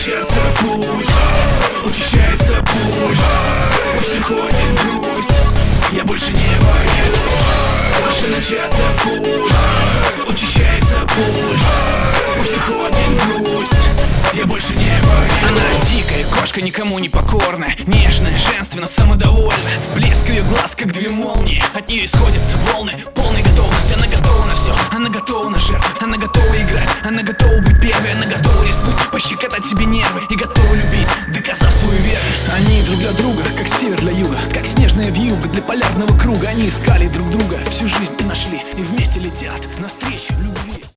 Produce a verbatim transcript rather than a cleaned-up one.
начаться в путь, учащается пульс, пусть уходит грусть, я больше не боюсь. Больше начаться в путь, учащается пульс, пусть уходит грусть, я больше не боюсь. Она дикая кошка, никому не покорная, нежная, женственно, самодовольная. Блеск ее глаз, как две молнии, от нее исходят волны полной готовности. Она готова на все, она готова на жертву, она готова играть, она готова быть первой, она готова рискнуть, пощекотать себе нервы и готова любить, доказав свою верность. Они друг для друга, как север для юга, как снежная вьюга для полярного круга. Они искали друг друга всю жизнь и нашли, и вместе летят навстречу любви.